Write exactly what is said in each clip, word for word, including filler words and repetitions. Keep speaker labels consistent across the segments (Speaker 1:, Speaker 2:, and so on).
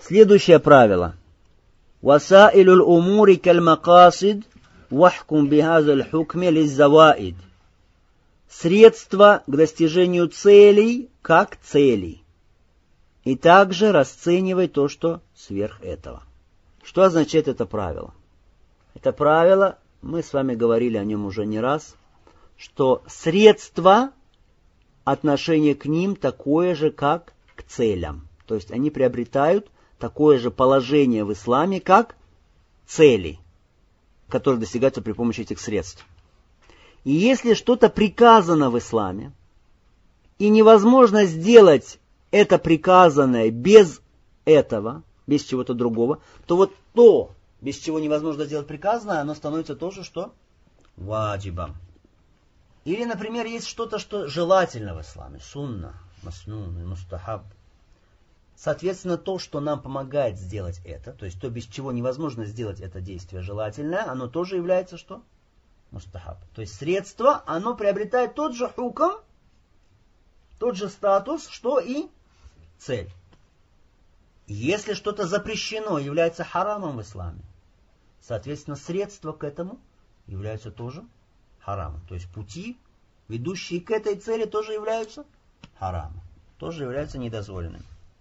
Speaker 1: Следующее правило. Васаилюль умури каль-макасид вахкум бихазаль хукме лиззаваид. Средства к достижению целей как целей. И также расценивай то, что сверх этого. Что означает это правило? Это правило, мы с вами говорили о нем уже не раз, что средства, отношение к ним такое же, как к целям. То есть они приобретают такое же положение в исламе, как цели, которые достигаются при помощи этих средств. И если что-то приказано в исламе, и невозможно сделать это приказанное без этого, без чего-то другого, то вот то, без чего невозможно сделать приказанное, оно становится тоже что? Ваджибом. Или, например, есть что-то, что желательно в исламе. Сунна, маснун, мустахаб. Соответственно, то, что нам помогает сделать это, то есть то, без чего невозможно сделать это действие желательное, оно тоже является что? Мустахаб. То есть средство, оно приобретает тот же хукм, тот же статус, что и цель. Если что-то запрещено, является харамом в исламе, соответственно, средства к этому являются тоже харамом. То есть пути, ведущие к этой цели, тоже являются харамом, тоже являются недозволенными.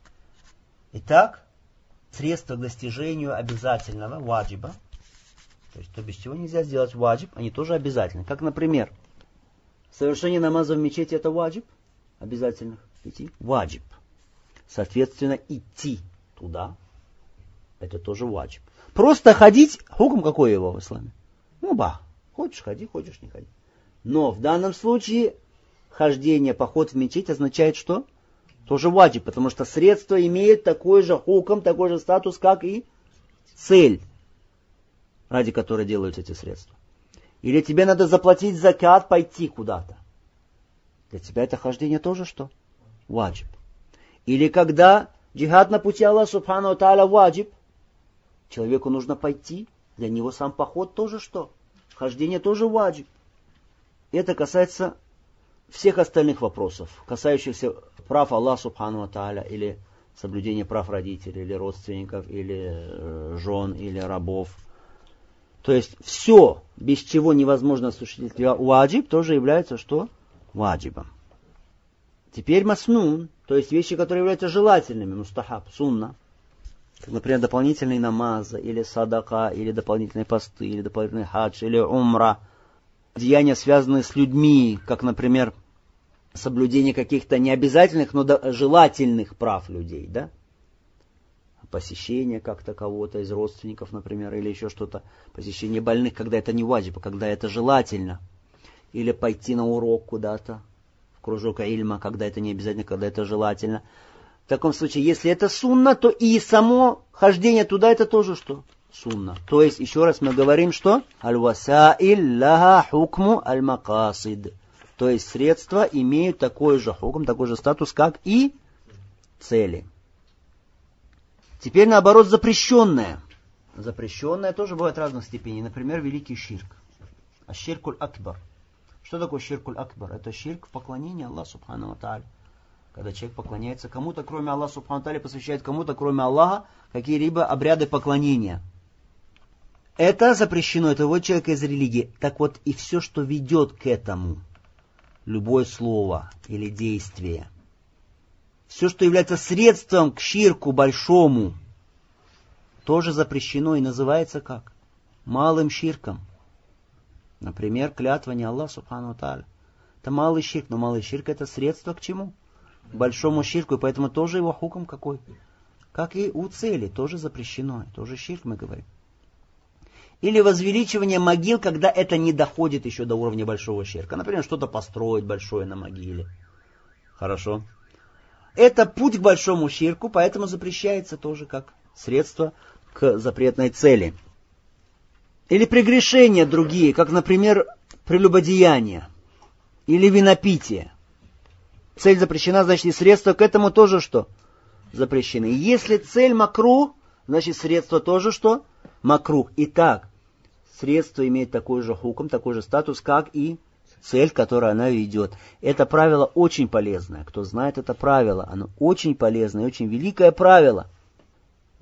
Speaker 1: Итак, средства к достижению обязательного ваджиба, то есть то, без чего нельзя сделать ваджиб, они тоже обязательны. Как, например, совершение намаза в мечети — это ваджиб, обязательных идти, ваджиб. Соответственно, идти туда — это тоже ваджиб. Просто ходить, хукм какой его в исламе? Ну, ба, хочешь ходи, хочешь не ходи. Но в данном случае хождение, поход в мечеть означает что? Тоже ваджиб, потому что средство имеет такой же хукм, такой же статус, как и цель, ради которой делаются эти средства. Или тебе надо заплатить закат, пойти куда-то. Для тебя это хождение тоже что? Ваджиб. Или когда джихад на пути Аллаха субхану ва тааля ваджиб, человеку нужно пойти, для него сам поход тоже что? Хождение тоже ваджиб. Это касается всех остальных вопросов, касающихся прав Аллаха субхану ва тааля, или соблюдения прав родителей, или родственников, или э, жен, или рабов. То есть все, без чего невозможно осуществить ваджиб, тоже является что? Ваджибом. Теперь маснун, то есть вещи, которые являются желательными, мустахаб, сунна. Например, дополнительные намазы, или садака, или дополнительные посты, или дополнительный хадж, или умра. Деяния, связанные с людьми, как, например, соблюдение каких-то необязательных, но желательных прав людей, да? Посещение как-то кого-то из родственников, например, или еще что-то. Посещение больных, когда это не ваджиб, а когда это желательно. Или пойти на урок куда-то, в кружок ильма, когда это не обязательно, когда это желательно. В таком случае, если это сунна, то и само хождение туда это тоже что? Сунна. То есть, еще раз мы говорим, что? Аль-васаиль лаха хукму аль-макасид. То есть, средства имеют такой же хукм, такой же статус, как и цели. Теперь, наоборот, запрещенное. Запрещенное тоже бывает разных степеней. Например, великий ширк. Аш-ширкуль акбар. Что такое ширкуль акбар? Это ширк в поклонении Аллаху субхану ва тааля. Когда человек поклоняется кому-то, кроме Аллаха субхану ва тааля, посвящает кому-то, кроме Аллаха, какие-либо обряды поклонения. Это запрещено, это вывод человека из религии. Так вот, и все, что ведет к этому, любое слово или действие, все, что является средством к ширку большому, тоже запрещено и называется как? Малым ширком. Например, клятва не Аллах субхану ва тааля. Это малый ширк, но малый ширк это средство к чему? К большому ширку, и поэтому тоже его хукм какой? Как и у цели, тоже запрещено, тоже ширк мы говорим. Или возвеличивание могил, когда это не доходит еще до уровня большого ширка. Например, что-то построить большое на могиле. Хорошо. Это путь к большому ширку, поэтому запрещается тоже как средство к запретной цели. Или прегрешения другие, как, например, прелюбодеяние или винопитие. Цель запрещена, значит, и средства к этому тоже что? Запрещены. Если цель макрух, значит, средства тоже что? Макрух. Итак, средство имеет такой же хукм, такой же статус, как и цель, которую она ведет. Это правило очень полезное. Кто знает это правило, оно очень полезное, очень великое правило.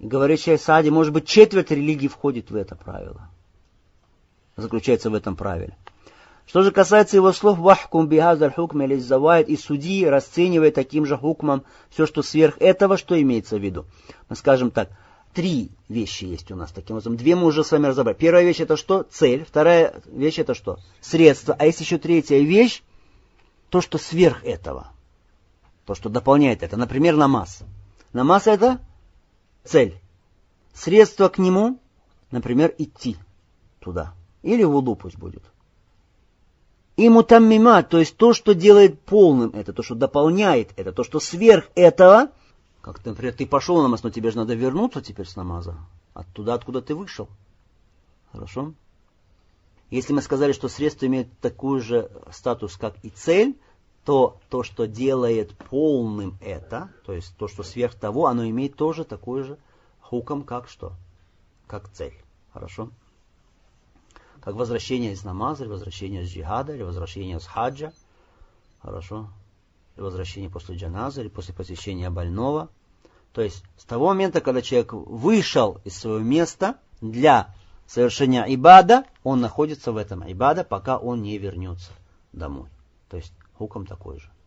Speaker 1: И говорит шейх Саади, может быть, четверть религии входит в это правило. Заключается в этом правиле. Что же касается его слов «Вахкум бихазаль хукм или завайд» и судьи, расценивая таким же хукмом все, что сверх этого, что имеется в виду? Мы скажем так, три вещи есть у нас таким образом. Две мы уже с вами разобрали. Первая вещь это что? Цель. Вторая вещь это что? Средство. А есть еще третья вещь, то, что сверх этого. То, что дополняет это. Например, намаз. Намаз это цель. Средство к нему, например, идти туда. Или вуду пусть будет. И мутаммимат, то есть то, что делает полным это, то, что дополняет это, то, что сверх этого, как, например, ты пошел на намаз, но тебе же надо вернуться теперь с намаза, оттуда, откуда ты вышел. Хорошо? Если мы сказали, что средство имеет такой же статус, как и цель, то то, что делает полным это, то есть то, что сверх того, оно имеет тоже такой же хуком, как что? Как цель. Хорошо? Как возвращение из намаза, или возвращение из джихада, или возвращение из хаджа. Хорошо? Или возвращение после джаназа, или после посещения больного. То есть, с того момента, когда человек вышел из своего места для совершения ибада, он находится в этом ибада, пока он не вернется домой. То есть, хуком такой же.